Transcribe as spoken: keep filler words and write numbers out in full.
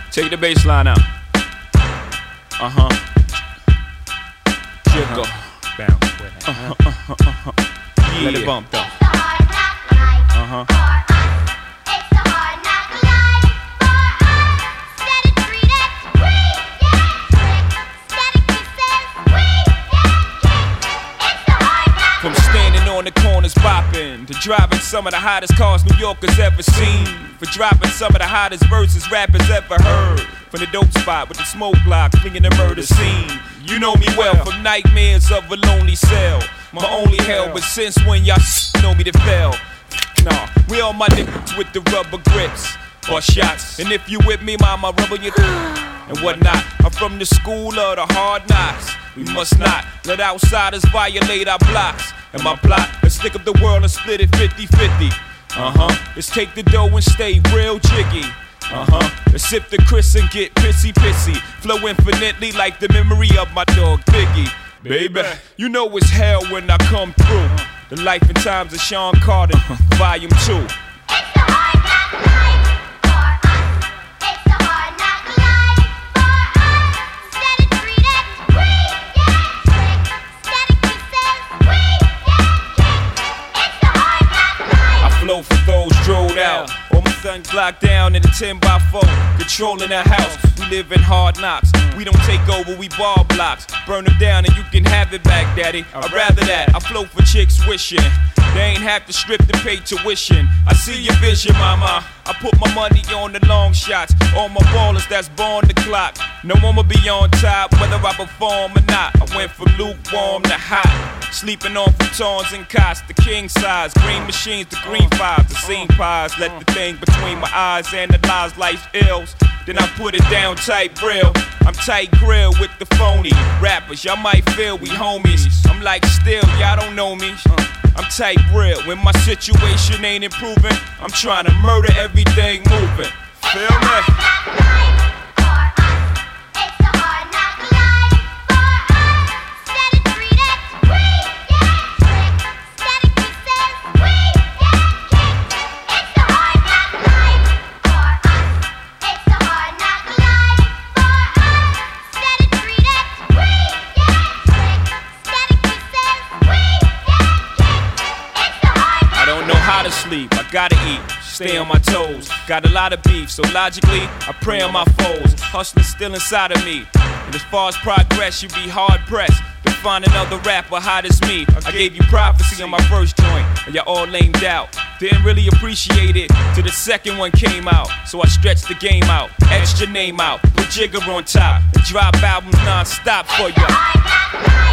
Take the bass line out. Uh-huh. Jiggle. Uh-huh. Bounce with it. Uh-huh, uh-huh, uh-huh. Yeah. Let it bump though. Uh-huh. It's the hard knock life for us. Steady treated, we get tricked. Steady kisses, we get kicked. It's the hard knock life. From standing on the corners bopping to driving some of the hottest cars New Yorkers ever seen, for dropping some of the hottest verses rappers ever heard, from the dope spot with the smoke block flinging the murder scene. You know me well from nightmares of a lonely cell, my only hell. But since when y'all know me to fail? Nah, we all my niggas with the rubber grips or shots. And if you with me, mama, rubber your and whatnot. I'm from the school of the hard knocks. We must not let outsiders violate our blocks. And my plot, let's stick up the world and split it fifty-fifty. Uh-huh, let's take the dough and stay real jiggy. Uh-huh, let's sip the Chris and get pissy pissy. Flow infinitely like the memory of my dog Biggie. Baby, you know it's hell when I come through. The life and times of Sean Carter, volume two. It's the hard knock life for us. It's the hard knock life for us. Steady treated, we get tricked. Steady kisses, we get kicked. It's the hard knock life. I flow for those drilled out. All my sons locked down in a ten by four, controlling the house. We live in hard knocks. We don't take over, we ball blocks. Burn them down and you can have it back, daddy. I'd rather that. I flow for chicks wishing they ain't have to strip to pay tuition. I see your vision, mama. I put my money on the long shots. All my ballers that's born the clock. No one will be on top, whether I perform or not. I went from lukewarm to hot. Sleeping on futons and cots, the king size. Green machines, the green fives, the scene pies. Let the thing between my eyes analyze life's ills. Then I put it down tight real. I'm tight grill with the phony rappers. Y'all might feel we homies. I'm like still, y'all don't know me. I'm tight real. When my situation ain't improving, I'm trying to murder everything moving. Feel me? Sleep, I gotta eat, stay on my toes. Got a lot of beef, so logically, I prey on my foes. Hustling still inside of me, and as far as progress, you be hard pressed to find another rapper hot as me. I gave you prophecy on my first joint, and y'all all lamed out. Didn't really appreciate it till the second one came out. So I stretched the game out, etched your name out, put Jigger on top, and drop albums non-stop for ya.